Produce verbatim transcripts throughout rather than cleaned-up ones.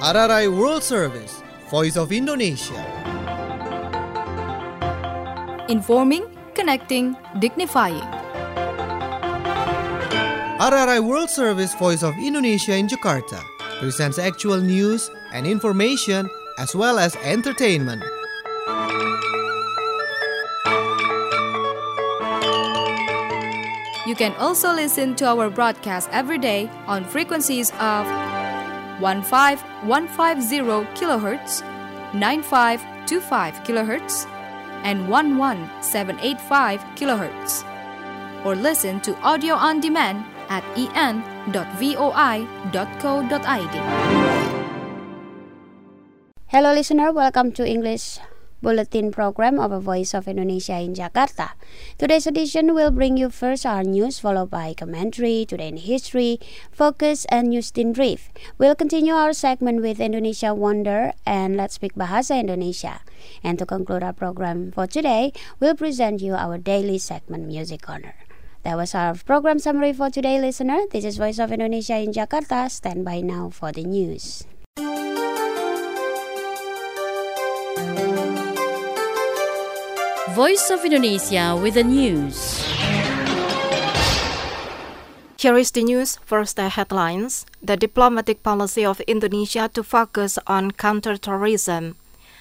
R R I World Service, Voice of Indonesia. Informing, connecting, dignifying. R R I World Service, Voice of Indonesia in Jakarta presents actual news and information as well as entertainment. You can also listen to our broadcast every day on frequencies of fifteen fifteen kilohertz, ninety-five twenty-five kilohertz, and eleven seven eighty-five kilohertz. Or listen to audio on demand at e n dot voi dot co dot i d. Hello listener, welcome to English Bulletin program of a Voice of Indonesia in Jakarta. Today's edition will bring you first our news, followed by commentary, today in history, focus, and news in brief. We'll continue our segment with Indonesia Wonder and Let's Speak Bahasa Indonesia. And to conclude our program for today, we'll present you our daily segment Music Corner. That was our program summary for today, listener. This is Voice of Indonesia in Jakarta. Stand by now for the news. Voice of Indonesia with the news. Here is the news. First, the headlines. The diplomatic policy of Indonesia to focus on counter-terrorism.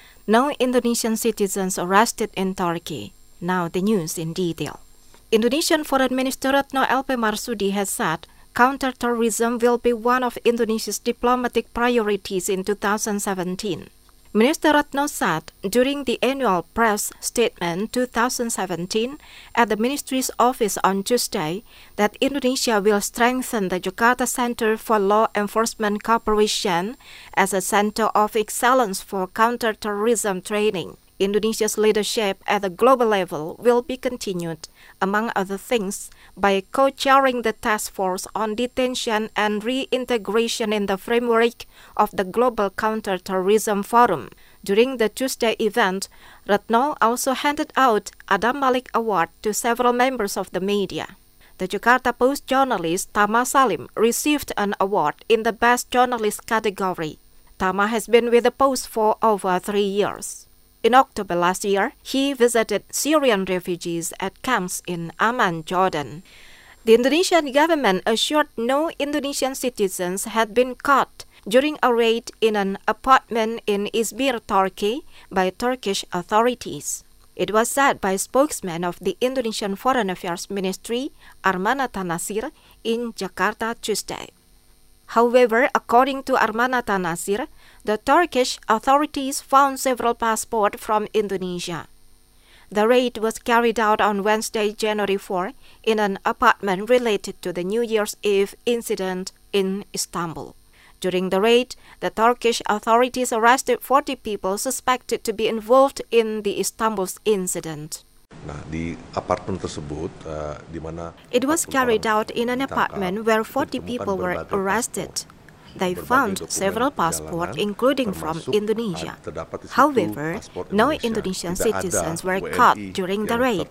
No Indonesian citizens arrested in Turkey. Now the news in detail. Indonesian Foreign Minister Retno L P Marsudi has said counter-terrorism will be one of Indonesia's diplomatic priorities in two thousand seventeen. Minister Retno said during the annual press statement twenty seventeen at the ministry's office on Tuesday that Indonesia will strengthen the Jakarta Center for Law Enforcement Cooperation as a center of excellence for counter-terrorism training. Indonesia's leadership at the global level will be continued, among other things, by co-chairing the task force on detention and reintegration in the framework of the Global Counter-Terrorism Forum. During the Tuesday event, Retno also handed out Adam Malik Award to several members of the media. The Jakarta Post journalist Tama Salim received an award in the Best Journalist category. Tama has been with the Post for over three years. In October last year, he visited Syrian refugees at camps in Amman, Jordan. The Indonesian government assured no Indonesian citizens had been caught during a raid in an apartment in Izmir, Turkey, by Turkish authorities. It was said by a spokesman of the Indonesian Foreign Affairs Ministry, Armanata Nasir, in Jakarta Tuesday. However, according to Armanata Nasir, the Turkish authorities found several passports from Indonesia. The raid was carried out on Wednesday, January fourth, in an apartment related to the New Year's Eve incident in Istanbul. During the raid, the Turkish authorities arrested forty people suspected to be involved in the Istanbul's incident. Nah, di apartemen tersebut, uh, di mana it was carried out in an apartment where forty people were arrested. They found several passports, including from Indonesia. However, no Indonesian citizens were caught during the raid.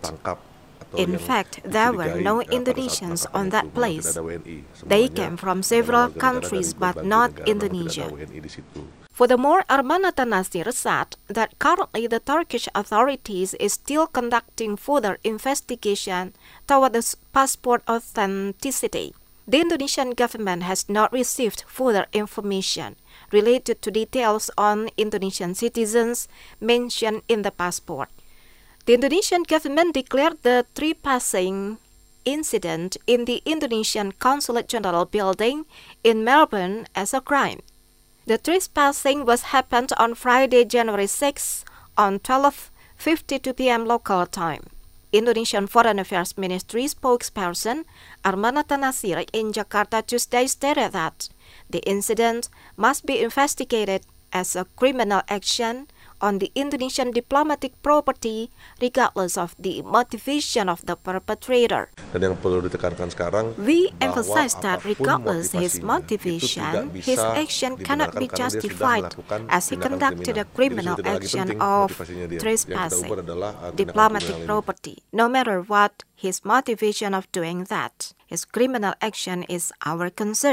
In fact, there were no Indonesians on that place. They came from several countries, but not Indonesia. Furthermore, Armanata Nasir said that currently the Turkish authorities is still conducting further investigation toward the passport authenticity. The Indonesian government has not received further information related to details on Indonesian citizens mentioned in the passport. The Indonesian government declared the trespassing incident in the Indonesian Consulate General building in Melbourne as a crime. The trespassing was happened on Friday, January sixth, on twelve fifty-two p.m. local time. Indonesian Foreign Affairs Ministry spokesperson Armanata Nasir in Jakarta Tuesday stated that the incident must be investigated as a criminal action on the Indonesian diplomatic property regardless of the motivation of the perpetrator. Dan yang perlu ditekankan sekarang, we emphasize that regardless his motivation, his action cannot be justified as he conducted a criminal action of trespassing diplomatic property. No matter what his motivation of doing that, his criminal action is our concern.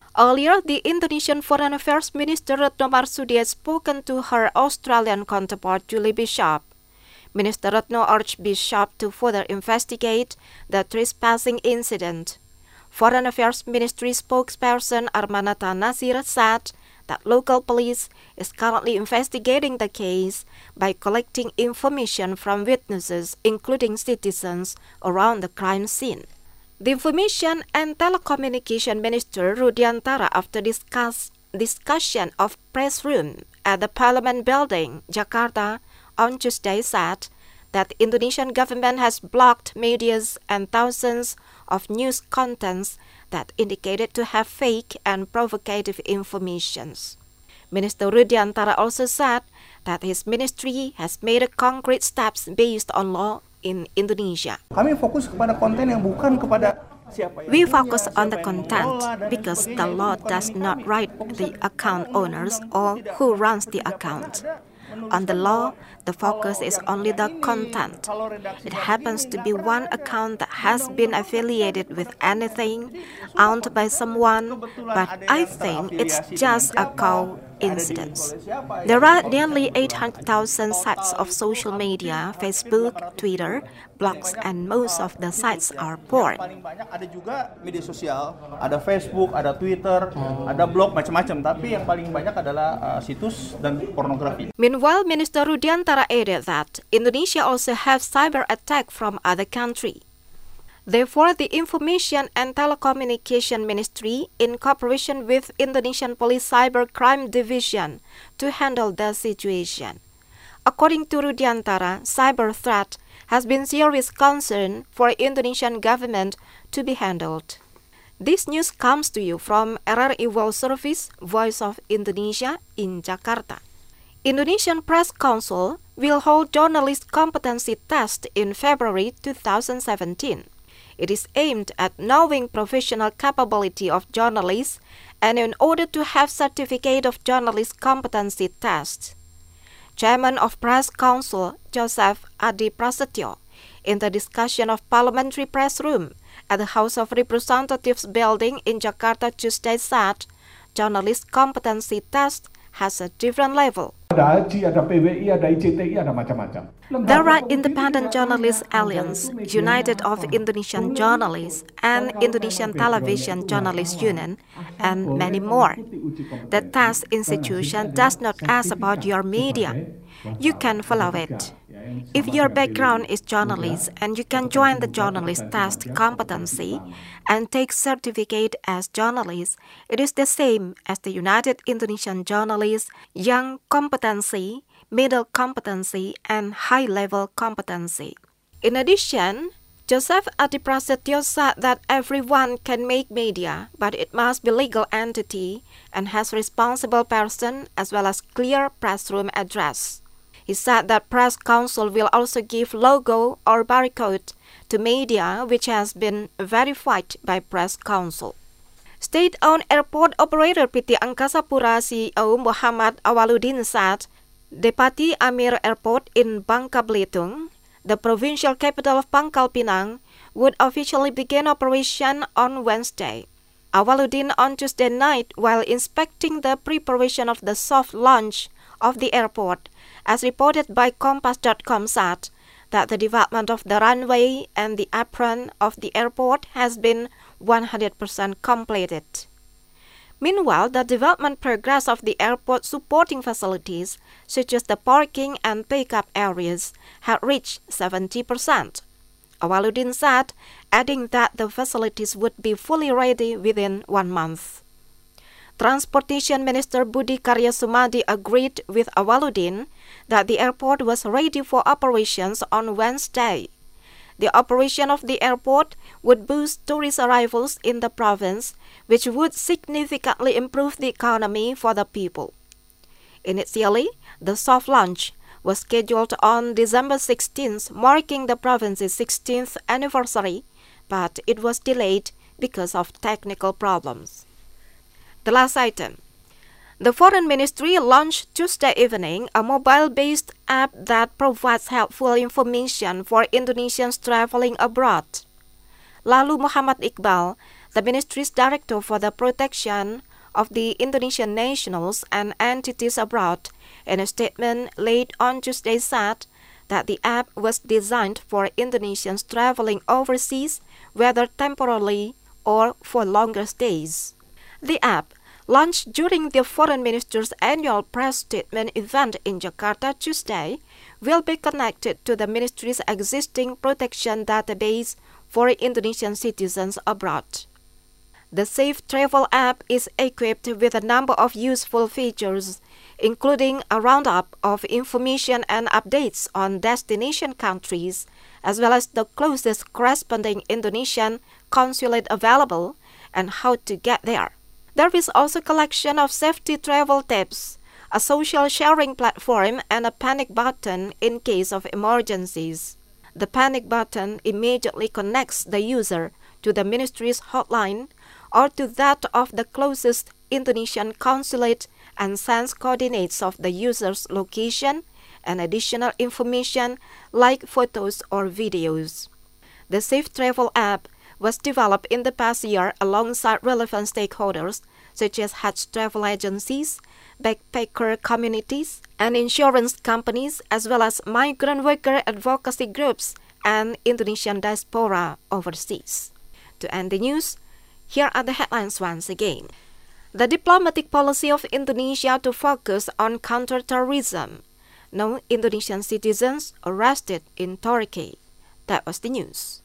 Earlier, the Indonesian Foreign Affairs Minister Retno Marsudi had spoken to her Australian counterpart Julie Bishop. Minister Retno urged Bishop to further investigate the trespassing incident. Foreign Affairs Ministry spokesperson Armanata Nasir said that local police is currently investigating the case by collecting information from witnesses, including citizens, around the crime scene. The Information and Telecommunication Minister Rudiantara, after discuss, discussion of press room at the Parliament Building, Jakarta, on Tuesday, said that the Indonesian government has blocked medias and thousands of news contents that indicated to have fake and provocative informations. Minister Rudiantara also said that his ministry has made concrete steps based on law in Indonesia. Kami fokus kepada konten yang bukan kepada siapa. We focus on the content because the law does not write the account owners or who runs the account. On the law, the focus is only the content. It happens to be one account that has been affiliated with anything owned by someone, but I think it's just a coincidence. There are nearly eight hundred thousand sites of social media, Facebook, Twitter, blogs, and most of the sites are porn. Ada juga media sosial, ada Facebook, ada Twitter, ada blog macam-macam, tapi yang paling banyak adalah uh, situs dan pornografi. Meanwhile, Minister Rudiantara added that Indonesia also has cyber attack from other countries. Therefore, the Information and Telecommunication Ministry, in cooperation with Indonesian Police Cyber Crime Division, to handle the situation. According to Rudiantara, cyber threat has been serious concern for Indonesian government to be handled. This news comes to you from R R I World Service, Voice of Indonesia in Jakarta. Indonesian Press Council will hold journalist competency test in February two thousand seventeen. It is aimed at knowing professional capability of journalists and in order to have certificate of journalist competency test. Chairman of Press Council Joseph Adi Prasetyo, in the discussion of Parliamentary Press Room at the House of Representatives building in Jakarta Tuesday, said journalist competency test has a different level. Ada A J I, ada P B I, ada I C T I, ada macam-macam. There are Independent Journalists Alliance, United of Indonesian Journalists, and Indonesian Television Journalists Union, and many more. The test institution does not ask about your media. You can follow it. If your background is journalist and you can join the journalist test competency and take certificate as journalist, it is the same as the United Indonesian Journalists Young Competency, Middle Competency, and High-Level Competency. In addition, Joseph Adi Prasetyo said that everyone can make media, but it must be legal entity and has responsible person as well as clear press room address. He said that Press Council will also give logo or barcode to media which has been verified by Press Council. State-owned airport operator P T Angkasa Pura C E O Muhammad Awaludin said Depati Amir Airport in Bangka Belitung, the provincial capital of Pangkal Pinang, would officially begin operation on Wednesday. Awaludin on Tuesday night, while inspecting the preparation of the soft launch of the airport, as reported by Kompas dot com, said that the development of the runway and the apron of the airport has been one hundred percent completed. Meanwhile, the development progress of the airport supporting facilities, such as the parking and pickup areas, had reached seventy percent. Awaludin said, adding that the facilities would be fully ready within one month. Transportation Minister Budi Karya Sumadi agreed with Awaludin that the airport was ready for operations on Wednesday. The operation of the airport would boost tourist arrivals in the province, which would significantly improve the economy for the people. Initially, the soft launch was scheduled on December sixteenth, marking the province's sixteenth anniversary, but it was delayed because of technical problems. The last item. The Foreign Ministry launched Tuesday evening a mobile-based app that provides helpful information for Indonesians traveling abroad. Lalu Muhammad Iqbal, The ministry's director for the protection of the Indonesian nationals and entities abroad, in a statement late on Tuesday, said that the app was designed for Indonesians traveling overseas, whether temporarily or for longer stays. The app, launched during the Foreign Minister's annual press statement event in Jakarta Tuesday, will be connected to the ministry's existing protection database for Indonesian citizens abroad. The Safe Travel app is equipped with a number of useful features, including a roundup of information and updates on destination countries, as well as the closest corresponding Indonesian consulate available and how to get there. There is also a collection of safety travel tips, a social sharing platform, and a panic button in case of emergencies. The panic button immediately connects the user to the ministry's hotline or to that of the closest Indonesian consulate and sends coordinates of the user's location and additional information like photos or videos. The Safe Travel app was developed in the past year alongside relevant stakeholders such as Hajj travel agencies, backpacker communities, and insurance companies, as well as migrant worker advocacy groups and Indonesian diaspora overseas. To end the news, here are the headlines once again. The diplomatic policy of Indonesia to focus on counterterrorism. No Indonesian citizens arrested in Turkey. That was the news.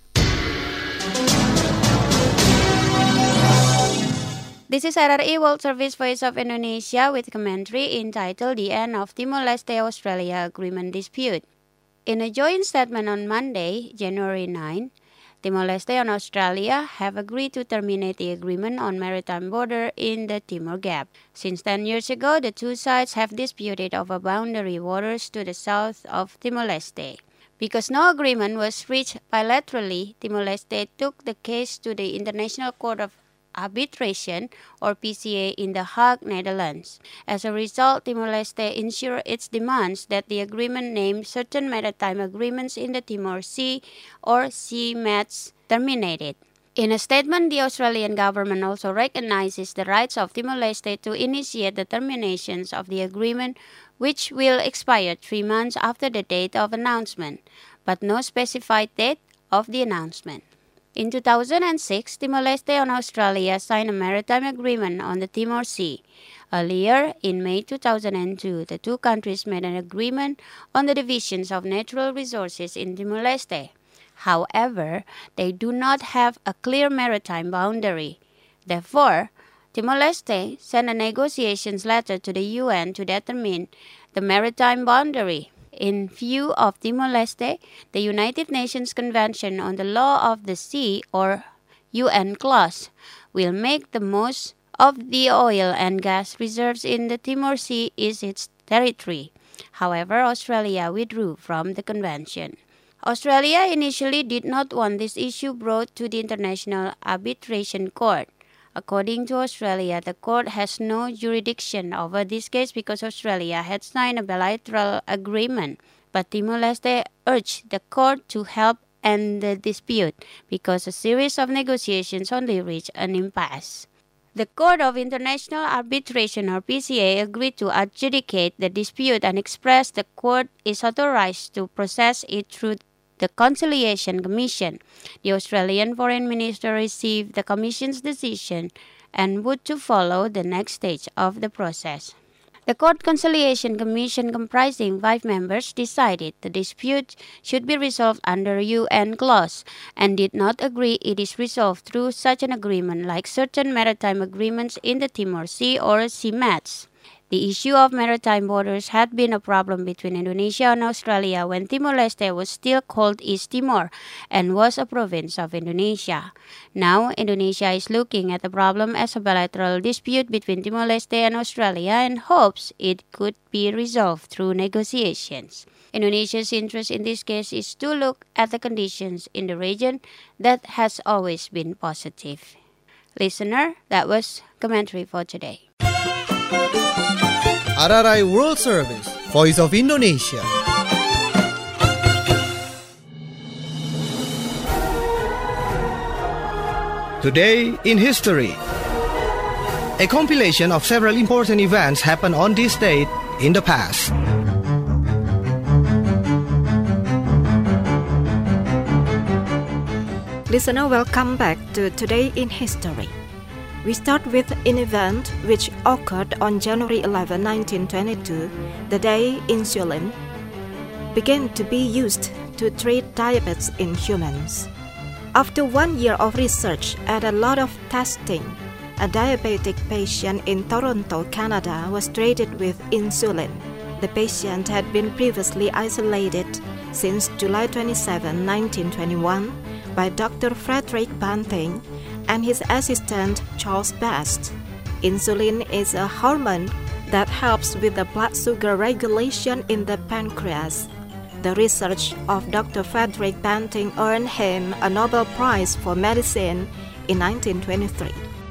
This is R R I World Service Voice of Indonesia with commentary entitled The End of Timor-Leste-Australia Agreement Dispute. In a joint statement on Monday, January ninth, Timor-Leste and Australia have agreed to terminate the agreement on maritime border in the Timor Gap. Since ten years ago, the two sides have disputed over boundary waters to the south of Timor-Leste. Because no agreement was reached bilaterally, Timor-Leste took the case to the International Court of Arbitration, or P C A, in The Hague, Netherlands. As a result, Timor-Leste ensured its demands that the agreement name certain maritime agreements in the Timor Sea, or C MATS, terminated. In a statement, the Australian government also recognizes the rights of Timor-Leste to initiate the terminations of the agreement, which will expire three months after the date of announcement, but no specified date of the announcement. In two thousand six, Timor-Leste and Australia signed a maritime agreement on the Timor Sea. Earlier, in May two thousand two, the two countries made an agreement on the divisions of natural resources in Timor-Leste. However, they do not have a clear maritime boundary. Therefore, Timor-Leste sent a negotiations letter to the U N to determine the maritime boundary. In view of Timor-Leste, the United Nations Convention on the Law of the Sea, or U N clause, will make the most of the oil and gas reserves in the Timor Sea is its territory. However, Australia withdrew from the convention. Australia initially did not want this issue brought to the International Arbitration Court. According to Australia, the court has no jurisdiction over this case because Australia had signed a bilateral agreement. But Timor-Leste urged the court to help end the dispute because a series of negotiations only reached an impasse. The Court of International Arbitration, or P C A, agreed to adjudicate the dispute and expressed the court is authorized to process it through the Conciliation Commission. The Australian Foreign Minister received the Commission's decision and would to follow the next stage of the process. The Court Conciliation Commission, comprising five members, decided the dispute should be resolved under U N clause and did not agree it is resolved through such an agreement like certain maritime agreements in the Timor Sea, or C MATS. The issue of maritime borders had been a problem between Indonesia and Australia when Timor-Leste was still called East Timor and was a province of Indonesia. Now, Indonesia is looking at the problem as a bilateral dispute between Timor-Leste and Australia and hopes it could be resolved through negotiations. Indonesia's interest in this case is to look at the conditions in the region that has always been positive. Listener, that was commentary for today. R R I World Service, Voice of Indonesia. Today in History. A compilation of several important events happened on this date in the past. Listener, welcome back to Today in History. We start with an event which occurred on January eleventh, nineteen twenty-two, the day insulin began to be used to treat diabetes in humans. After one year of research and a lot of testing, a diabetic patient in Toronto, Canada was treated with insulin. The patient had been previously isolated since July twenty-seventh, nineteen twenty-one by Doctor Frederick Banting and his assistant Charles Best. Insulin is a hormone that helps with the blood sugar regulation in the pancreas. The research of Doctor Frederick Banting earned him a Nobel Prize for Medicine in nineteen twenty-three.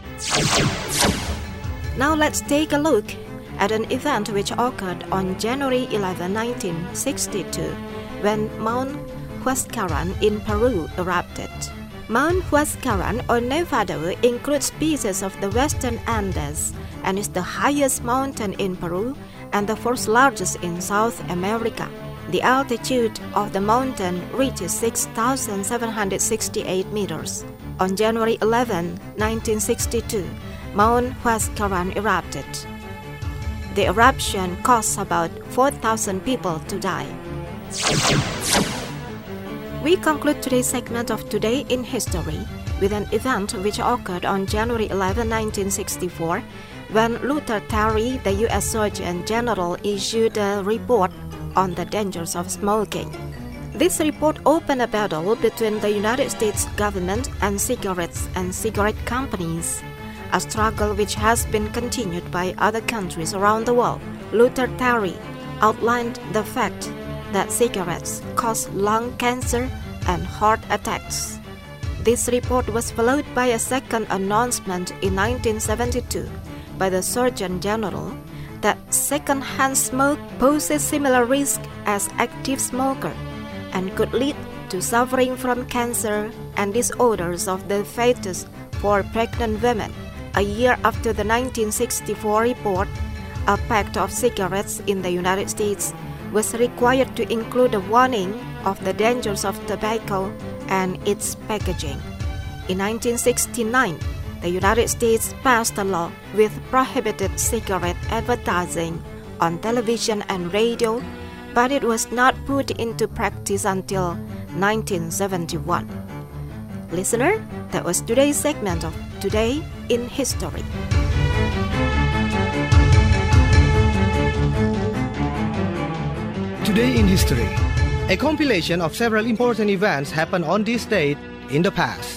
Now let's take a look at an event which occurred on January eleventh, nineteen sixty-two, when Mount Huascaran in Peru erupted. Mount Huascaran or Nevado includes pieces of the Western Andes and is the highest mountain in Peru and the fourth largest in South America. The altitude of the mountain reaches six thousand seven hundred sixty-eight meters. On January eleventh, nineteen sixty-two, Mount Huascaran erupted. The eruption caused about four thousand people to die. We conclude today's segment of Today in History with an event which occurred on January eleventh, nineteen sixty-four, when Luther Terry, the U S Surgeon General, issued a report on the dangers of smoking. This report opened a battle between the United States government and cigarettes and cigarette companies, a struggle which has been continued by other countries around the world. Luther Terry outlined the fact that cigarettes cause lung cancer and heart attacks. This report was followed by a second announcement in nineteen seventy-two by the Surgeon General that second-hand smoke poses similar risk as active smoker and could lead to suffering from cancer and disorders of the fetus for pregnant women. A year after the nineteen sixty-four report, a pack of cigarettes in the United States was required to include a warning of the dangers of tobacco and its packaging. In nineteen sixty-nine, the United States passed a law which prohibited cigarette advertising on television and radio, but it was not put into practice until nineteen seventy-one. Listener, that was today's segment of Today in History. Today in History. A compilation of several important events happened on this date in the past.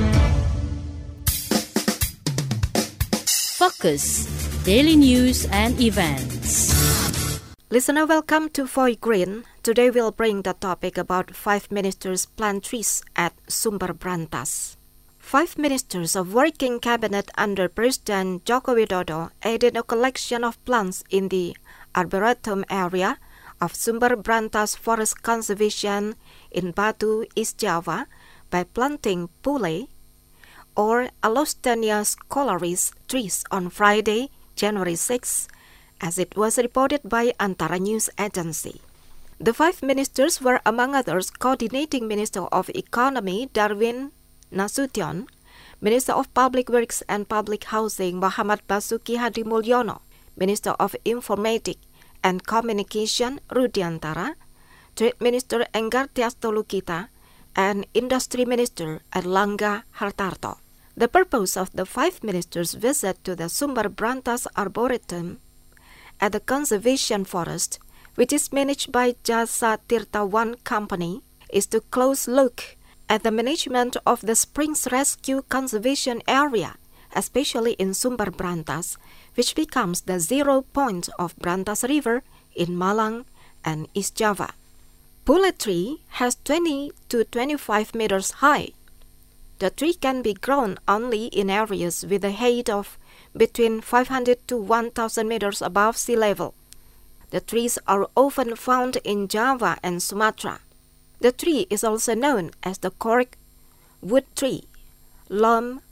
Focus, daily news and events. Listener, welcome to Foy Green. Today we'll bring the topic about five ministers plant trees at Sumber Brantas. Five ministers of working cabinet under President Joko Widodo aided a collection of plants in the Arboretum area of Sumber Brantas Forest Conservation in Batu, East Java, by planting pule or Allostonia scholaris trees on Friday, January sixth, as it was reported by Antara News Agency. The five ministers were, among others, Coordinating Minister of Economy Darwin Nasution, Minister of Public Works and Public Housing Muhammad Basuki Hadi Mulyono, Minister of Informatics and Communication Rudiantara, Trade Minister Enggar Tias Tolukita, and Industry Minister Erlangga Hartarto. The purpose of the five ministers' visit to the Sumber Brantas Arboretum at the Conservation Forest, which is managed by Jasa Tirta One Company, is to close look at the management of the Springs Rescue Conservation Area, especially in Sumber Brantas, which becomes the zero point of Brantas River in Malang and East Java. Pule tree has twenty to twenty-five meters high. The tree can be grown only in areas with a height of between five hundred to one thousand meters above sea level. The trees are often found in Java and Sumatra. The tree is also known as the cork wood tree, Lom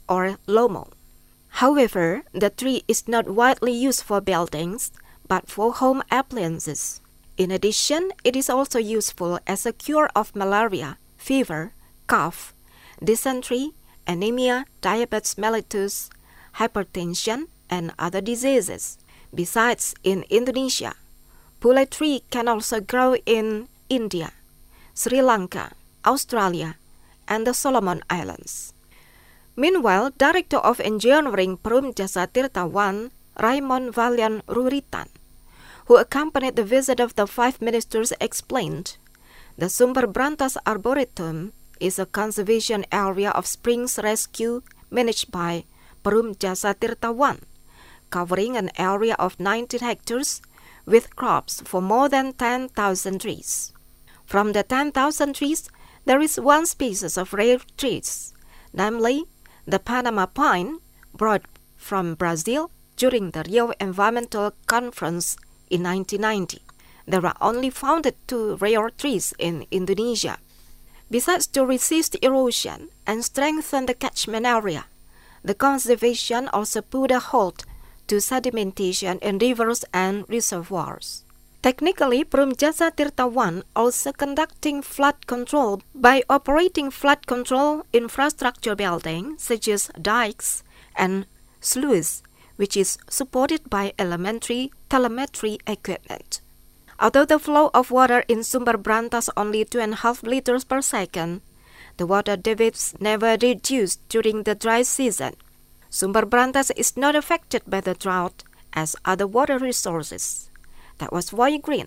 or lomo. However, the tree is not widely used for buildings, but for home appliances. In addition, it is also useful as a cure of malaria, fever, cough, dysentery, anemia, diabetes mellitus, hypertension, and other diseases. Besides, in Indonesia, pule tree can also grow in India, Sri Lanka, Australia, and the Solomon Islands. Meanwhile, Director of Engineering Perum Jasa Tirta I, Raymond Valian Ruritan, who accompanied the visit of the five ministers, explained, the Sumber Brantas Arboretum is a conservation area of springs rescue managed by Perum Jasa Tirta I, covering an area of nineteen hectares with crops for more than ten thousand trees. From the ten thousand trees, there is one species of rare trees, namely the Panama pine, brought from Brazil during the Rio Environmental Conference in nineteen ninety. There are only found two rare trees in Indonesia. Besides, to resist erosion and strengthen the catchment area, the conservation also put a halt to sedimentation in rivers and reservoirs. Technically, Perum Jasa Tirta I also conducting flood control by operating flood control infrastructure buildings such as dikes and sluices, which is supported by elementary telemetry equipment. Although the flow of water in Sumber Brantas only two and a half liters per second, the water depths never reduced during the dry season. Sumber Brantas is not affected by the drought as other water resources. That was Voy Green.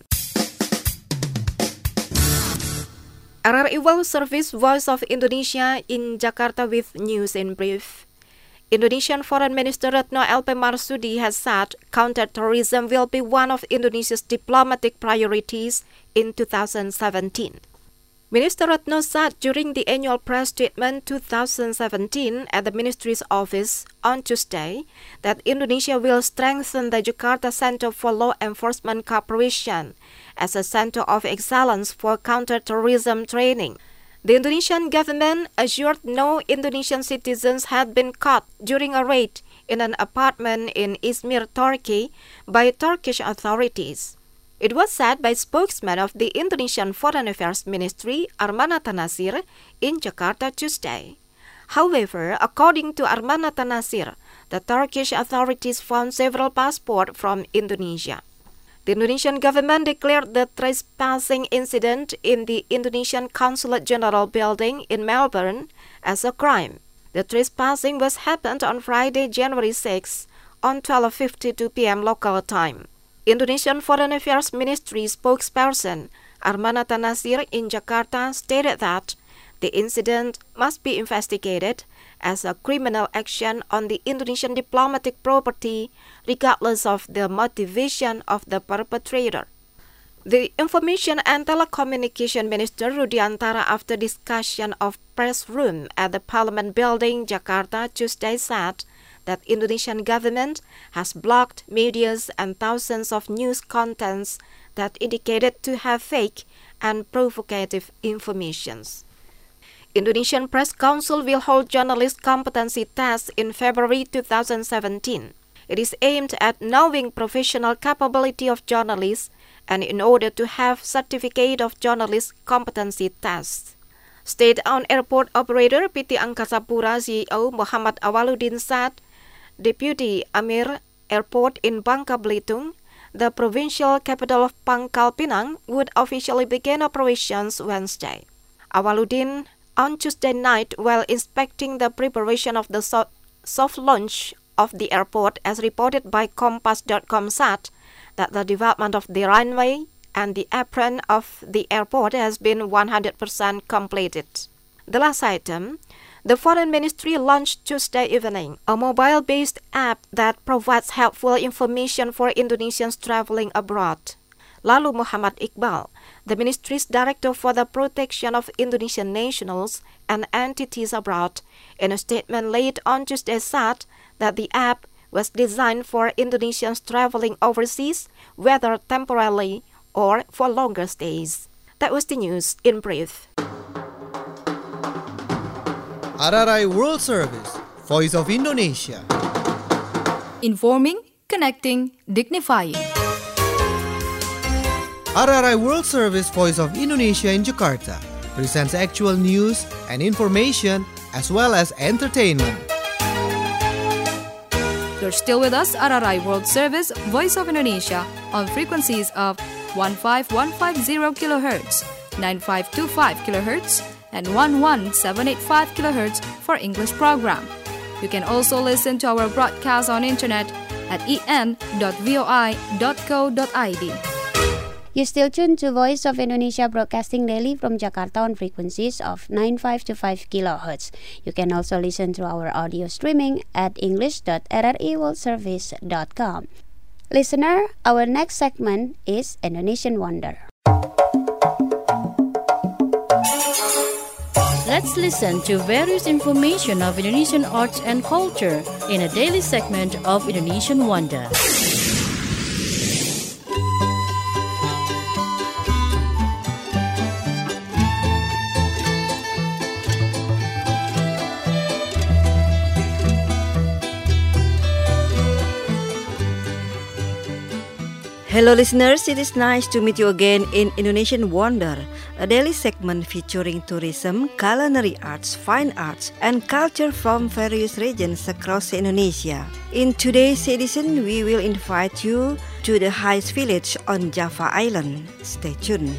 R R I World Service Voice of Indonesia in Jakarta with news in brief. Indonesian Foreign Minister Retno L P Marsudi has said counterterrorism will be one of Indonesia's diplomatic priorities in two thousand seventeen. Minister Retno said during the annual press statement twenty seventeen at the ministry's office on Tuesday that Indonesia will strengthen the Jakarta Center for Law Enforcement Cooperation as a center of excellence for counterterrorism training. The Indonesian government assured no Indonesian citizens had been caught during a raid in an apartment in Izmir, Turkey, by Turkish authorities. It was said by spokesman of the Indonesian Foreign Affairs Ministry, Armanata Nasir, in Jakarta Tuesday. However, according to Armanata Nasir, the Turkish authorities found several passports from Indonesia. The Indonesian government declared the trespassing incident in the Indonesian Consulate General building in Melbourne as a crime. The trespassing was happened on Friday, January sixth, on twelve fifty-two p.m. local time. Indonesian Foreign Affairs Ministry spokesperson Armanata Nasir in Jakarta stated that the incident must be investigated as a criminal action on the Indonesian diplomatic property regardless of the motivation of the perpetrator. The Information and Telecommunication Minister Rudiantara, after discussion of press room at the Parliament Building, Jakarta, Tuesday said that Indonesian government has blocked medias and thousands of news contents that indicated to have fake and provocative informations. Indonesian Press Council will hold journalist competency tests in February two thousand seventeen. It is aimed at knowing professional capability of journalists and in order to have certificate of journalist competency tests. State-owned airport operator P T Angkasa Pura C E O Muhammad Awaludin said Deputy Amir Airport in Bangka Belitung, the provincial capital of Pangkal Pinang, would officially begin operations Wednesday. Awaludin, on Tuesday night, while inspecting the preparation of the so- soft launch of the airport, as reported by Kompas dot com, said that the development of the runway and the apron of the airport has been one hundred percent completed. The last item, the Foreign Ministry launched Tuesday evening a mobile-based app that provides helpful information for Indonesians traveling abroad. Lalu Muhammad Iqbal, the ministry's director for the protection of Indonesian nationals and entities abroad, in a statement late on Tuesday said that the app was designed for Indonesians traveling overseas, whether temporarily or for longer stays. That was the news in brief. R R I World Service, Voice of Indonesia. Informing, connecting, dignifying. R R I World Service Voice of Indonesia in Jakarta presents actual news and information as well as entertainment. You're still with us, R R I World Service Voice of Indonesia, on frequencies of one five one five zero kilohertz, nine five two five kilohertz, and one one seven eight five kilohertz for English program. You can also listen to our broadcast on internet at e n dot voi dot co dot i d. You still tuned to Voice of Indonesia broadcasting daily from Jakarta on frequencies of nine five two five kilohertz. You can also listen to our audio streaming at english dot r r i world service dot com. Listener, our next segment is Indonesian Wonder. Let's listen to various information of Indonesian arts and culture in a daily segment of Indonesian Wonder. Hello listeners, it is nice to meet you again in Indonesian Wonder, a daily segment featuring tourism, culinary arts, fine arts, and culture from various regions across Indonesia. In today's edition, we will invite you to the highest village on Java Island. Stay tuned.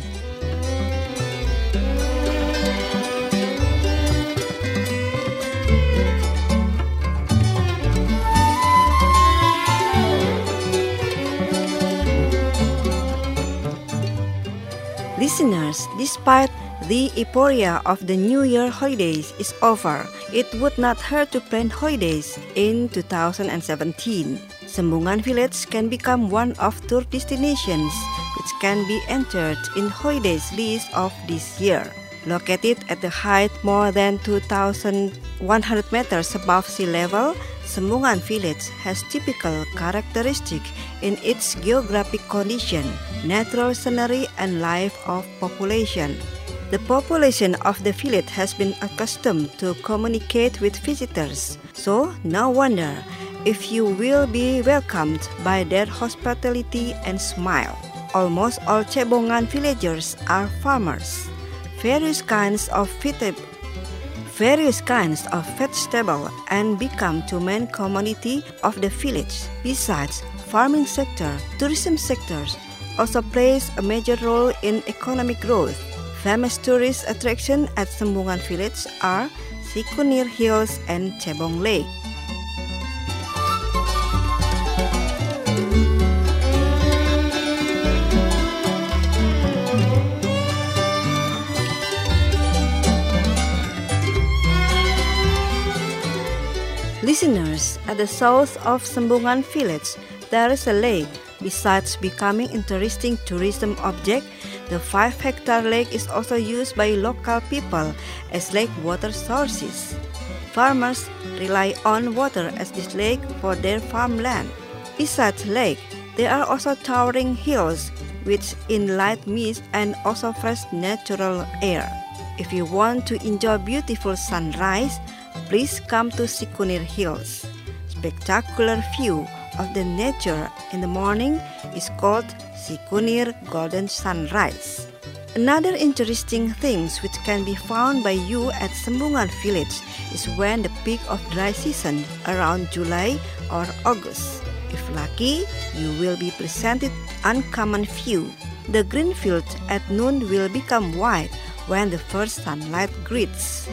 Listeners, despite the euphoria of the New Year holidays is over, it would not hurt to plan holidays in two thousand seventeen. Sembungan Village can become one of tour destinations which can be entered in holidays list of this year. Located at a height more than two thousand one hundred meters above sea level, Sembungan Village has typical characteristics in its geographic condition, natural scenery, and life of population. The population of the village has been accustomed to communicate with visitors, so no wonder if you will be welcomed by their hospitality and smile. Almost all Cebongan villagers are farmers. Various kinds of vegetables Various kinds of vegetable and become two main community of the village. Besides, farming sector, tourism sectors also plays a major role in economic growth. Famous tourist attractions at Sembungan Village are Sikunir Hills and Cebong Lake. Listeners, at the south of Sembungan Village, there is a lake. Besides becoming interesting tourism object, the five-hectare lake is also used by local people as lake water sources. Farmers rely on water as this lake for their farmland. Besides lake, there are also towering hills with in light mist and also fresh natural air. If you want to enjoy beautiful sunrise, please come to Sikunir Hills. Spectacular view of the nature in the morning is called Sikunir Golden Sunrise. Another interesting thing which can be found by you at Sembungan Village is when the peak of dry season around July or August. If lucky, you will be presented uncommon view. The green field at noon will become white when the first sunlight greets.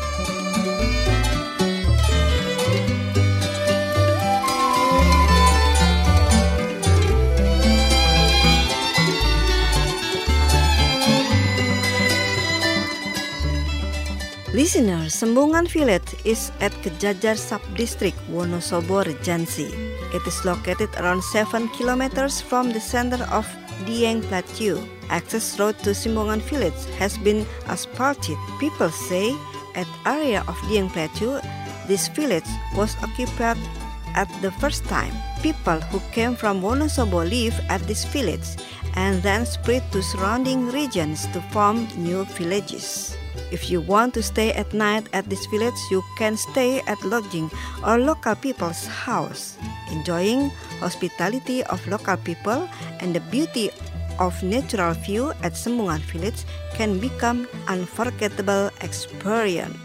Listeners, Sembungan Village is at Kejajar Subdistrict, Wonosobo Regency. It is located around seven kilometers from the center of Dieng Plateau. Access road to Sembungan Village has been asphalted. People say at area of Dieng Plateau, this village was occupied at the first time. People who came from Wonosobo live at this village and then spread to surrounding regions to form new villages. If you want to stay at night at this village, you can stay at lodging or local people's house. Enjoying hospitality of local people and the beauty of natural view at Sembungan village can become unforgettable experience.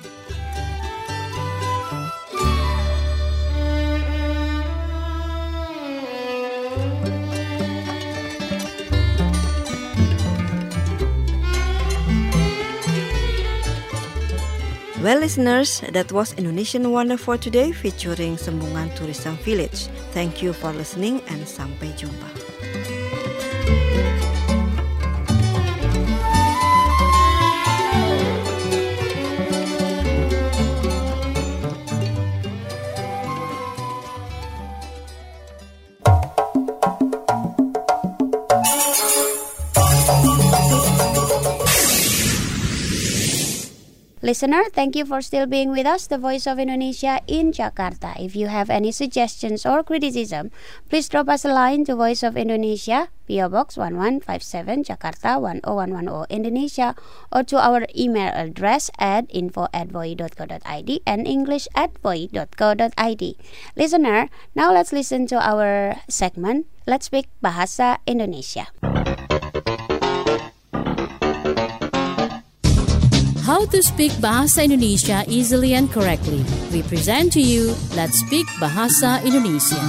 Well, listeners, that was Indonesian Wonder for today featuring Sembungan Tourism Village. Thank you for listening and sampai jumpa. Listener, thank you for still being with us, the Voice of Indonesia in Jakarta. If you have any suggestions or criticism, please drop us a line to Voice of Indonesia, P O Box one one five seven, Jakarta one oh one one oh, Indonesia, or to our email address at info at voi dot co dot id and english at voi dot co dot id. Listener, now let's listen to our segment, Let's Speak Bahasa Indonesia. How to speak Bahasa Indonesia easily and correctly. We present to you Let's Speak Bahasa Indonesia.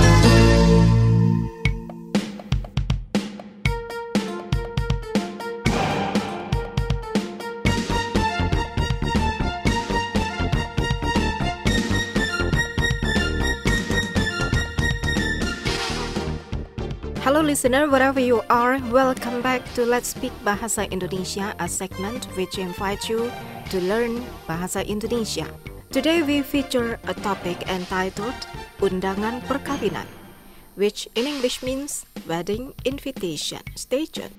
Hello listener, wherever you are, welcome back to Let's Speak Bahasa Indonesia, a segment which invites you to learn Bahasa Indonesia. Today we feature a topic entitled Undangan Perkawinan, which in English means wedding invitation. Stay tuned.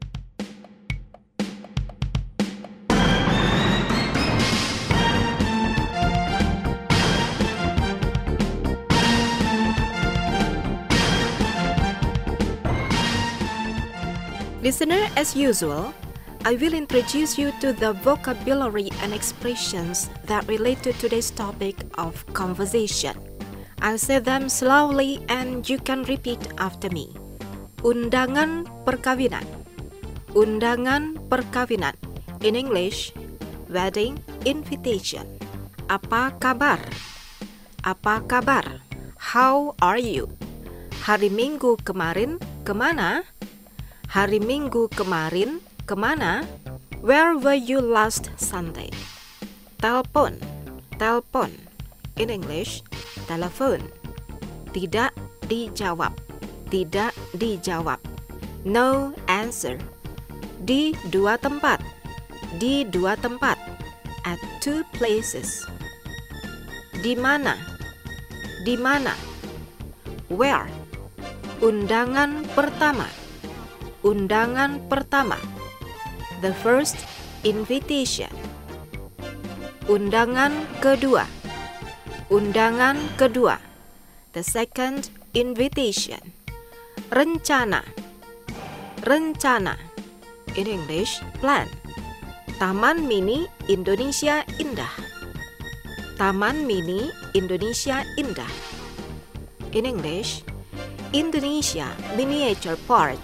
Listener, as usual, I will introduce you to the vocabulary and expressions that relate to today's topic of conversation. I'll say them slowly and you can repeat after me. Undangan perkawinan. Undangan perkawinan. In English, wedding invitation. Apa kabar? Apa kabar? How are you? Hari Minggu kemarin kemana? Hari Minggu kemarin kemana? Where were you last Sunday? Telepon, telepon. In English, telepon. Tidak dijawab, tidak dijawab. No answer. Di dua tempat, di dua tempat. At two places. Di mana? Di mana? Where? Undangan pertama. Undangan pertama. The first invitation. Undangan kedua. Undangan kedua. The second invitation. Rencana. Rencana. In English, plan. Taman Mini Indonesia Indah. Taman Mini Indonesia Indah. In English, Indonesia Miniature Park.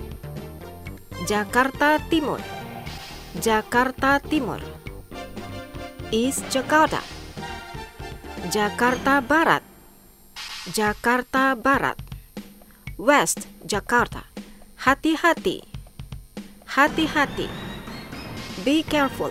Jakarta Timur. Jakarta Timur. East Jakarta. Jakarta Barat. Jakarta Barat. West Jakarta. Hati-hati. Hati-hati. Be careful.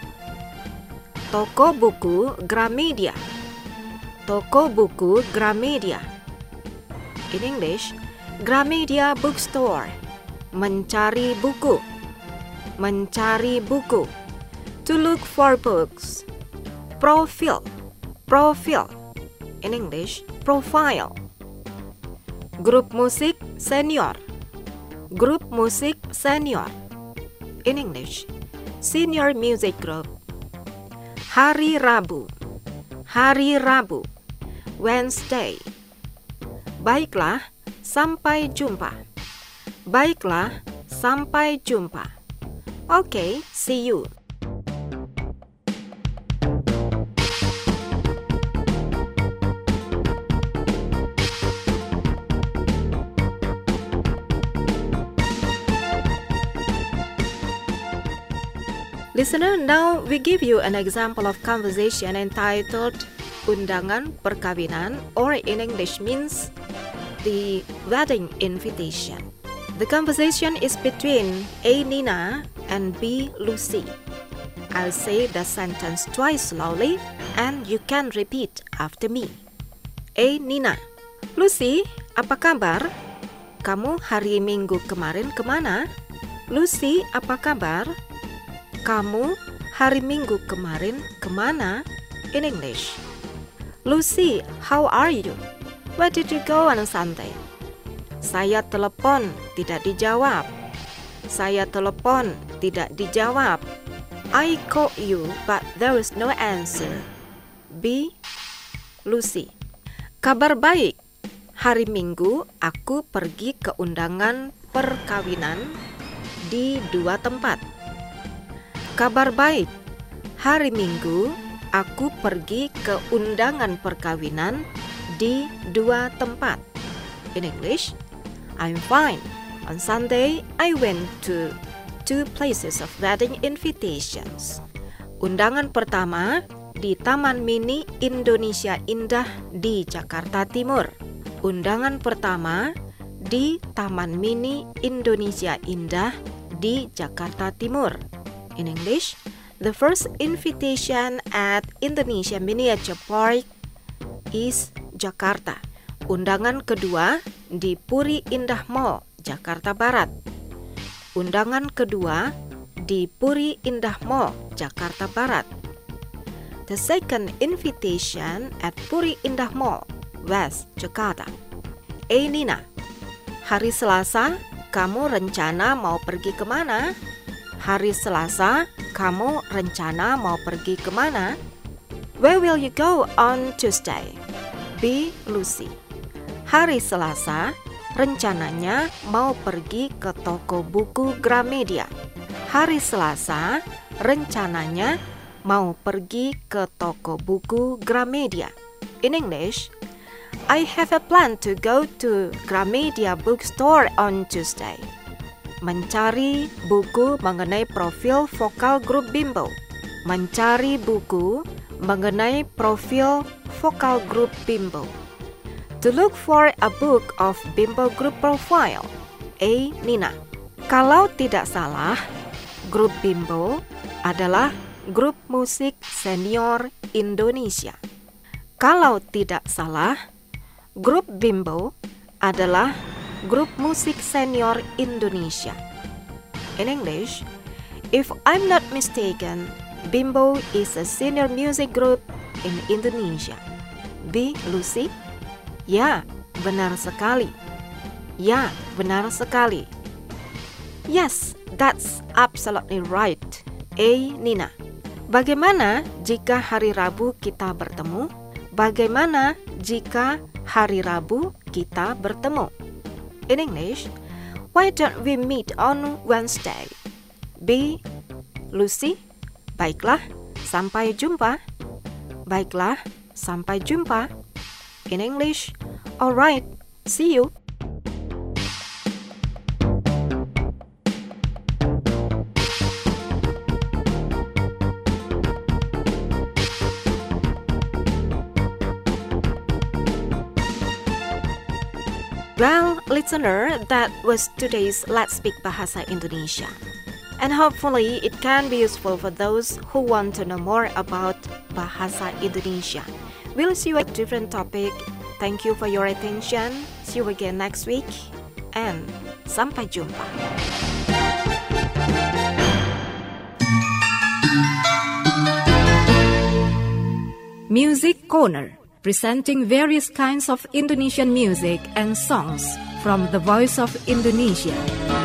Toko buku Gramedia. Toko buku Gramedia. In English, Gramedia Bookstore. Mencari buku. Mencari buku. To look for books. Profile. Profile. In English, profile. Grup musik senior. Grup musik senior. In English, senior music group. Hari Rabu. Hari Rabu. Wednesday. Baiklah, sampai jumpa. Baiklah, sampai jumpa. Okay, see you. Listener, now we give you an example of conversation entitled Undangan Perkawinan, or in English means the wedding invitation. The conversation is between A. Nina and B. Lucy. I'll say the sentence twice slowly and you can repeat after me. A. Nina. Lucy, apa kabar? Kamu hari Minggu kemarin kemana? Lucy, apa kabar? Kamu hari Minggu kemarin kemana? In English. Lucy, how are you? Where did you go on Sunday? Saya telepon, tidak dijawab. Saya telepon, tidak dijawab. I called you, but there is no answer. B. Lucy. Kabar baik. Hari Minggu aku pergi ke undangan perkawinan di dua tempat. Kabar baik. Hari Minggu aku pergi ke undangan perkawinan di dua tempat. In English, I'm fine. On Sunday, I went to two places of wedding invitations. Undangan pertama di Taman Mini Indonesia Indah di Jakarta Timur. Undangan pertama di Taman Mini Indonesia Indah di Jakarta Timur. In English, the first invitation at Indonesia Miniature Park is Jakarta. Undangan kedua di Puri Indah Mall, Jakarta Barat. Undangan kedua di Puri Indah Mall, Jakarta Barat. The second invitation at Puri Indah Mall, West Jakarta. A. Nina. Hari Selasa, kamu rencana mau pergi kemana? Hari Selasa, kamu rencana mau pergi kemana? Where will you go on Tuesday? B. Lucy. Hari Selasa, rencananya mau pergi ke toko buku Gramedia. Hari Selasa, rencananya mau pergi ke toko buku Gramedia. In English, I have a plan to go to Gramedia bookstore on Tuesday. Mencari buku mengenai profil vokal grup Bimbo. Mencari buku mengenai profil vokal grup Bimbo. To look for a book of Bimbo group profile. A. Nina. Kalau tidak salah, grup Bimbo adalah grup musik senior Indonesia. Kalau tidak salah, grup Bimbo adalah grup musik senior Indonesia. In English, if I'm not mistaken, Bimbo is a senior music group in Indonesia. B. Lucy. Ya, benar sekali. Ya, benar sekali. Yes, that's absolutely right. A. Nina. Bagaimana jika hari Rabu kita bertemu? Bagaimana jika hari Rabu kita bertemu? In English, why don't we meet on Wednesday? B. Lucy. Baiklah, sampai jumpa. Baiklah, sampai jumpa. In English, alright, see you. Well, listener, that was today's Let's Speak Bahasa Indonesia. And hopefully it can be useful for those who want to know more about Bahasa Indonesia. We'll see you at a different topic. Thank you for your attention. See you again next week. And sampai jumpa. Music Corner, presenting various kinds of Indonesian music and songs from the Voice of Indonesia.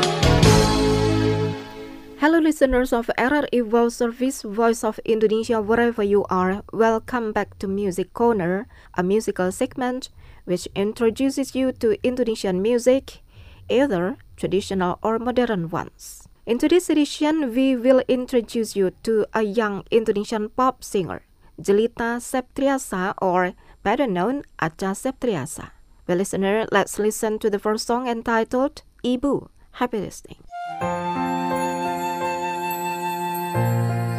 Hello listeners of R R I World Service Voice of Indonesia, wherever you are, welcome back to Music Corner, a musical segment which introduces you to Indonesian music, either traditional or modern ones. In today's edition, we will introduce you to a young Indonesian pop singer, Jelita Septriasa, or better known Acha Septriasa. Well, listener, let's listen to the first song entitled Ibu. Happy listening.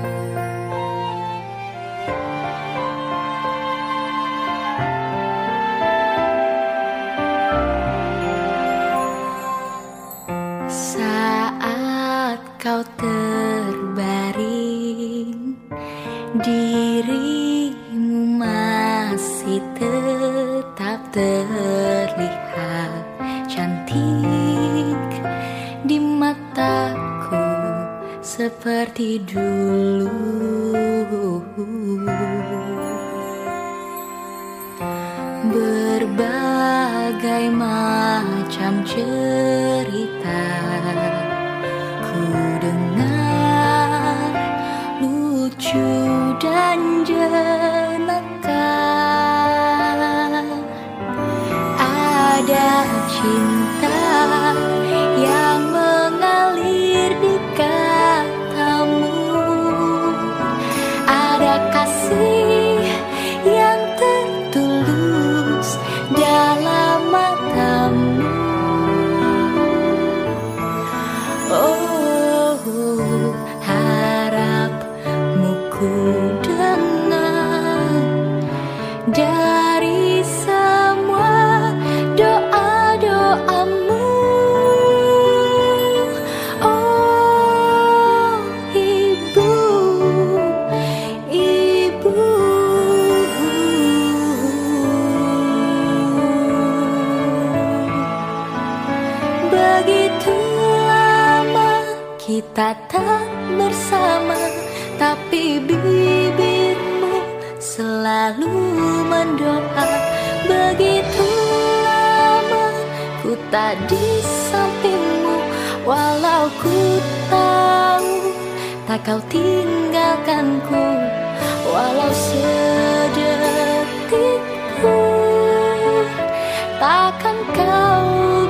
berbagai macam cerita ku dengar, lucu dan jenaka. Ada cinta yang mengalir di katamu, ada kasih yang tertulus dalam matamu. Oh, harapmu ku dengar dari semua doa-doamu. Oh, Ibu, Ibu. Begitu lama kita tak bersama, tapi bibirmu selalu mendoa. Begitu lama ku tak di sampingmu, walau ku tahu tak kau tinggalkanku, walau sedetik pun takkan kau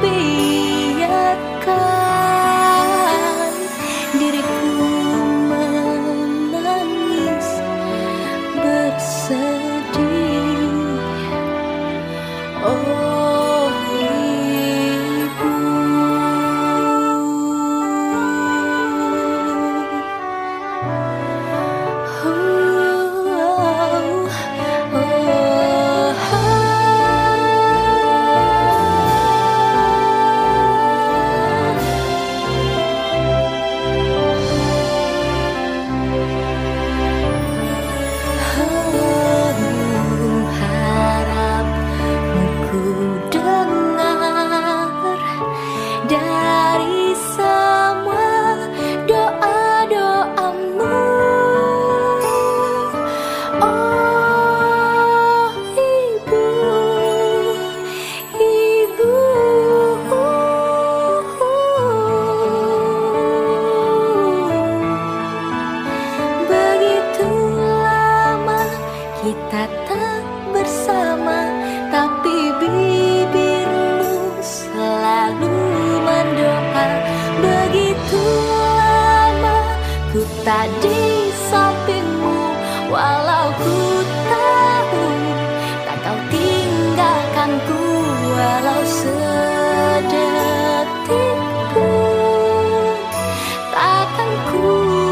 biarkan diriku menangis bersedih. Oh, Ibu. Kita tak bersama, tapi bibirmu selalu mendoa. Begitu lama ku tak di sampingmu, walau ku tahu tak kau tinggalkanku, walau sedetik pun takkan ku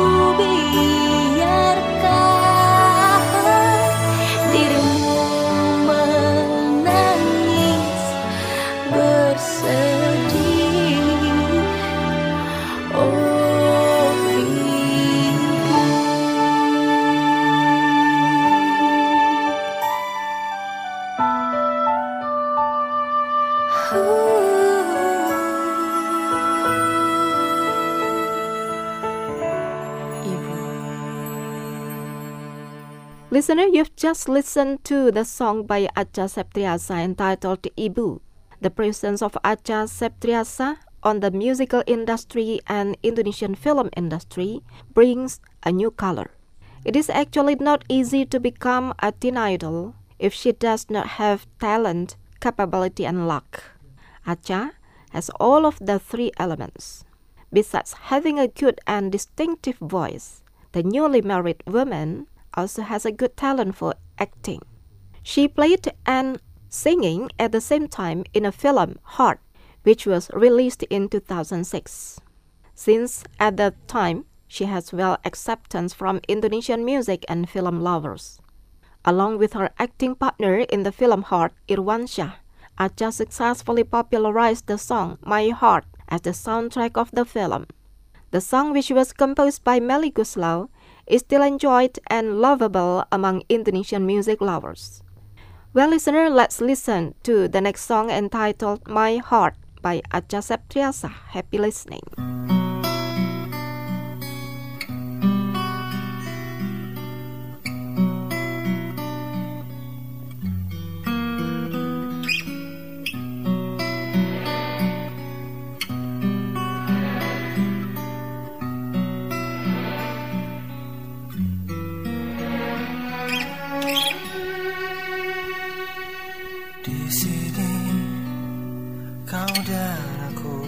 Listener, you've just listened to the song by Acha Septriasa entitled Ibu. The presence of Acha Septriasa on the musical industry and Indonesian film industry brings a new color. It is actually not easy to become a teen idol if she does not have talent, capability, and luck. Acha has all of the three elements. Besides having a good and distinctive voice, the newly married woman also has a good talent for acting. She played and singing at the same time in a film, Heart, which was released in two thousand six. Since at that time, she has well acceptance from Indonesian music and film lovers. Along with her acting partner in the film Heart, Irwansyah, Acha successfully popularized the song My Heart as the soundtrack of the film. The song, which was composed by Melly Goeslaw, is still enjoyed and lovable among Indonesian music lovers. Well, listener, let's listen to the next song entitled My Heart by Acha Septriasa. Happy listening. dan aku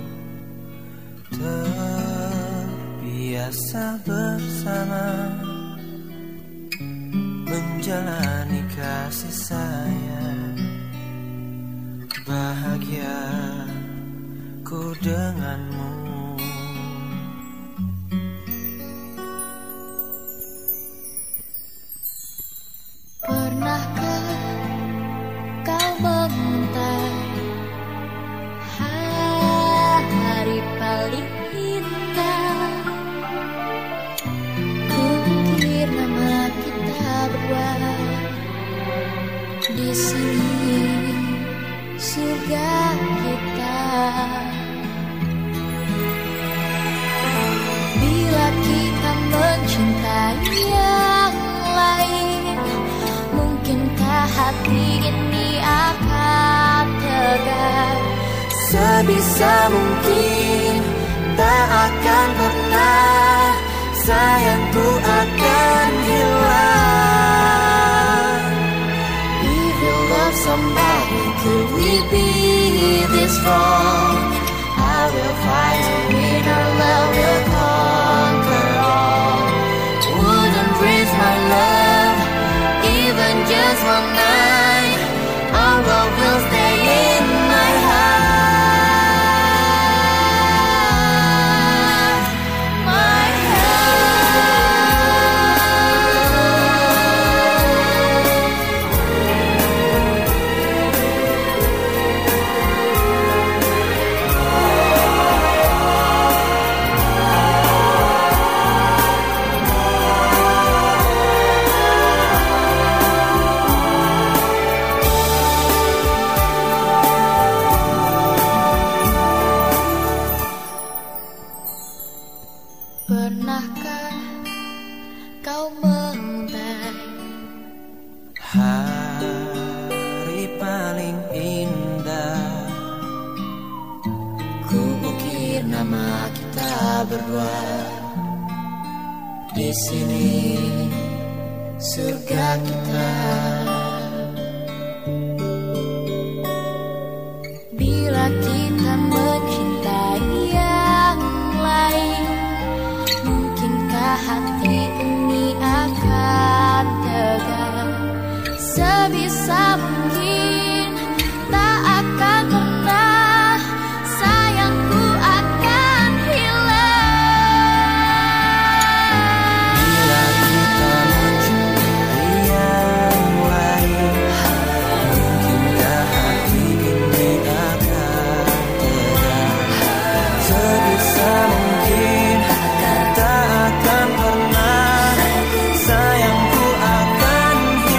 terbiasa bersama, menjalani kasih sayang, bahagia ku denganmu. Pernahkah kau mengintai hari paling indah? Kukir nama kita berdua di sini, surga kita. Bila kita mencintai yang lain, mungkinkah hati ini akan tegar? Sebisa mungkin tak akan pernah sayangku akan hilang. If you love somebody, could we be this strong? I will fight to win, our love will conquer all. Wouldn't risk my love, even just one night. Our love will stay in my heart, my Pernahkah kau mengintai hari paling indah? Ku ukir nama kita berdua di sini, surga kita. Bila kita mencintai yang lain, mungkinkah hati ini akan tegar? Sebisa mungkin tak akan pernah sayangku akan hilang. Bila kita mencintai yang lain, mungkinkah hati ini akan tegar? Sebisa mungkin tak akan pernah sayangku akan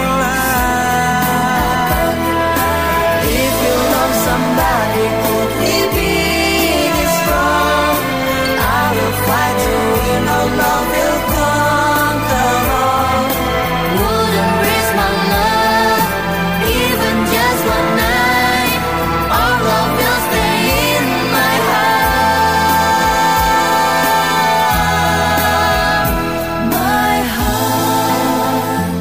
hilang. If you love somebody, could we be this strong? I will fight to win, our love will conquer all. Wouldn't risk my love, even just one night. Our love will stay in my heart, my heart,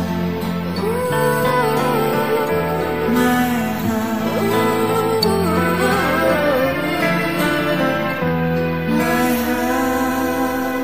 My heart, my heart.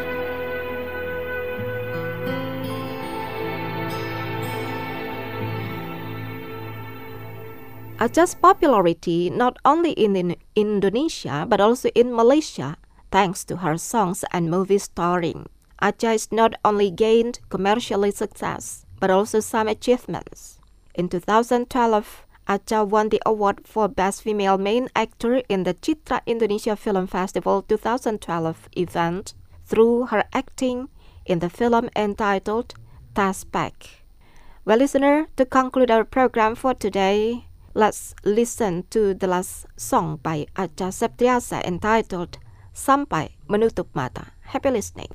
Acha's popularity not only in in Indonesia but also in Malaysia, thanks to her songs and movies starring. Acha has not only gained commercially success but also some achievements. In two thousand twelve, Acha won the award for Best Female Main Actor in the Citra Indonesia Film Festival twenty twelve event through her acting in the film entitled Taspek. Well, listener, to conclude our program for today, let's listen to the last song by Acha Septriasa entitled Sampai Menutup Mata. Happy listening.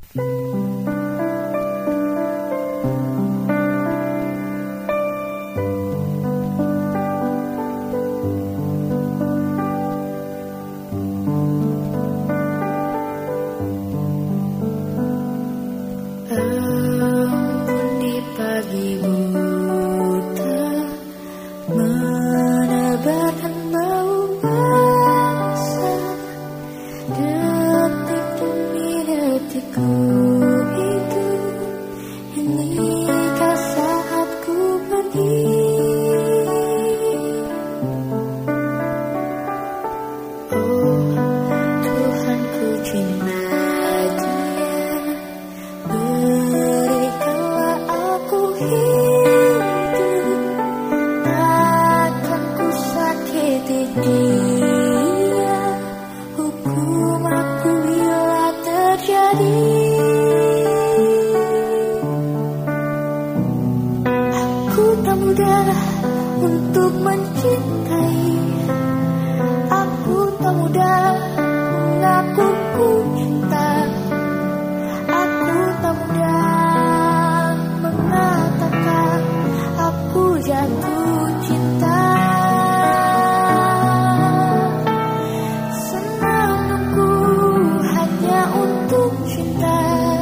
Di pagi buta menebarkan bau tak mudah untuk mencintai. Aku tak mudah mengaku ku cinta. Aku tak mudah mengatakan aku jatuh cinta. Senangku hanya untuk cinta.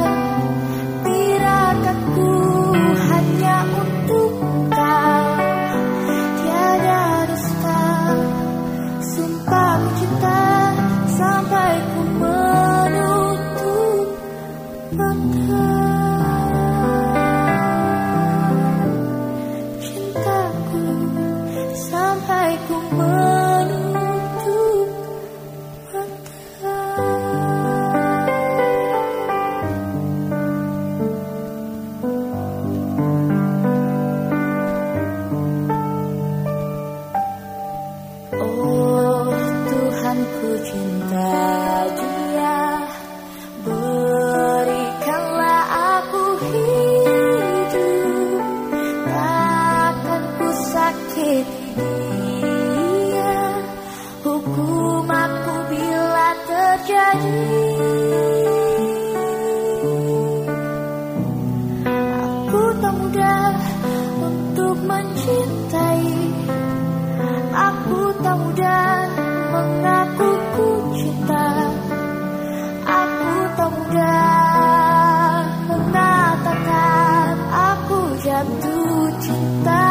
Tirakanku hanya untuk kau. Tiada dusta, sumpah ku cinta sampai ku menutup mata. Cintaku sampai ku menutup mata. Oh Tuhan, ku cinta Dia. Berikanlah aku hidup, takkan ku sakiti Dia. Hukum aku bila terjadi. Aku tak mudah untuk mencintai. Aku tak mudah mengaku ku cinta. Aku tak mudah mengatakan aku jatuh cinta.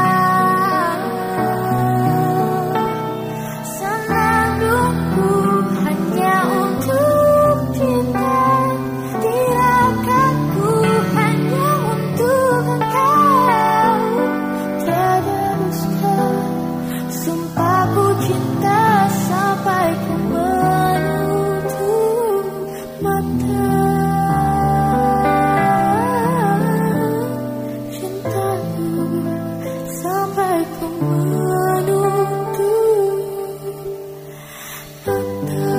Senandungku hanya untuk cinta. Tirakanku hanya untuk engkau. Tiada dusta, sumpah ku cinta sampai ku menutup mata. Cintaku sampai ku menutup mata.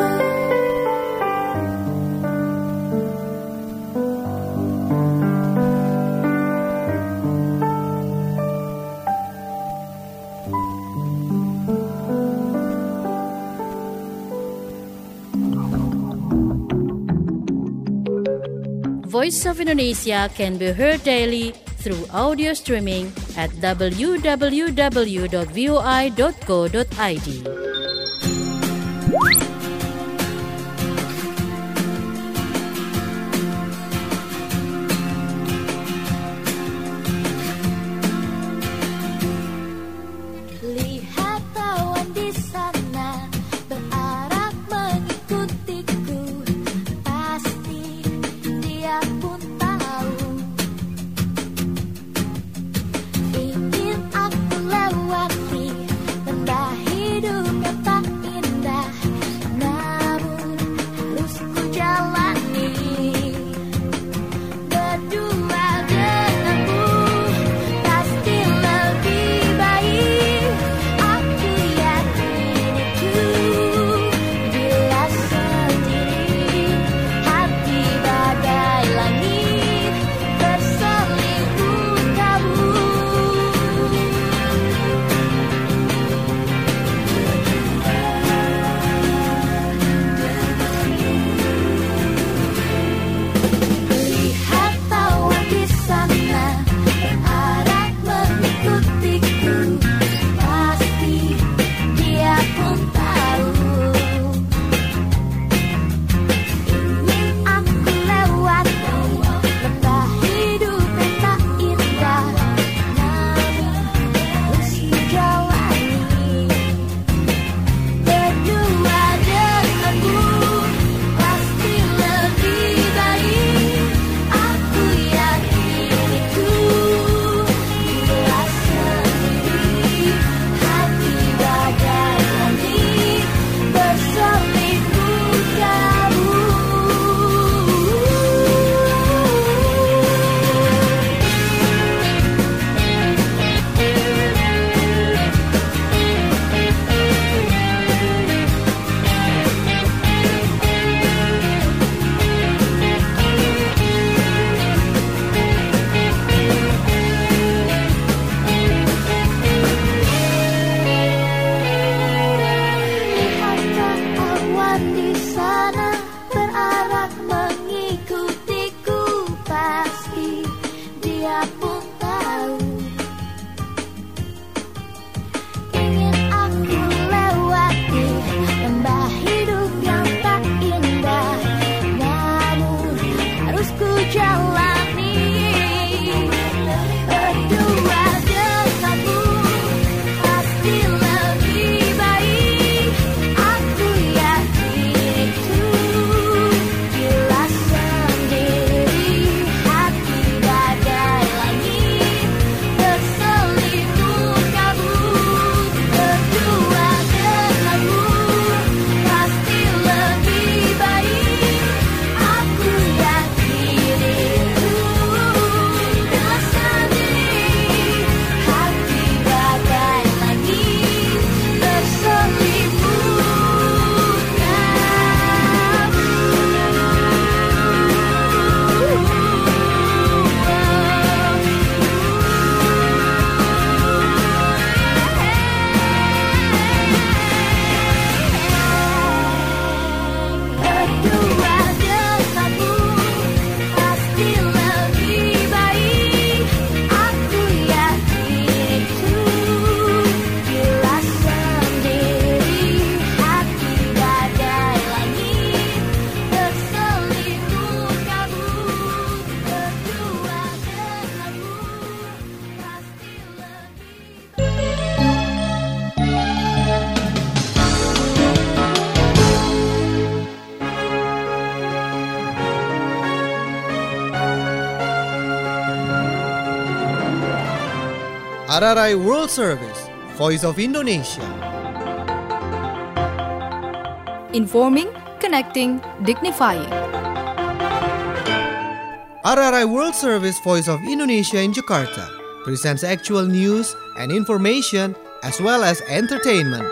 Voice of Indonesia can be heard daily through audio streaming at w w w dot voi dot co dot i d. Lihat awan di sana berarak mengikutiku. Pasti dia pun tahu ingin aku lewati. Benda hidup yang tak indah R R I World Service, Voice of Indonesia. Informing, connecting, dignifying. R R I World Service Voice of Indonesia in Jakarta presents actual news and information as well as entertainment.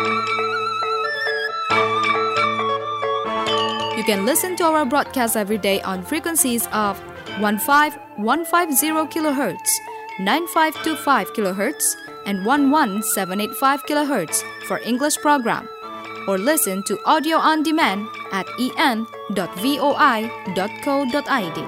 You can listen to our broadcast every day on frequencies of fifteen fifty kilohertz, ninety-five twenty-five kilohertz, and eleven seven eighty-five kilohertz for English program. Or listen to audio on demand at e n dot voi dot co dot i d.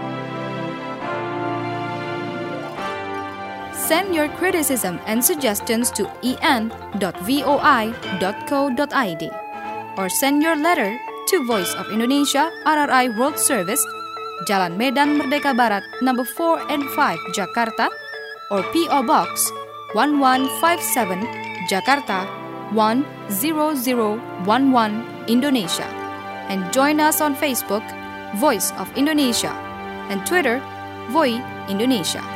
Send your criticism and suggestions to e n dot voi dot co dot i d or send your letter to Voice of Indonesia R R I World Service, Jalan Medan Merdeka Barat, number four and five, Jakarta, or P O Box one one five seven, Jakarta one zero zero one one, Indonesia. And join us on Facebook, Voice of Indonesia, and Twitter, Voi Indonesia.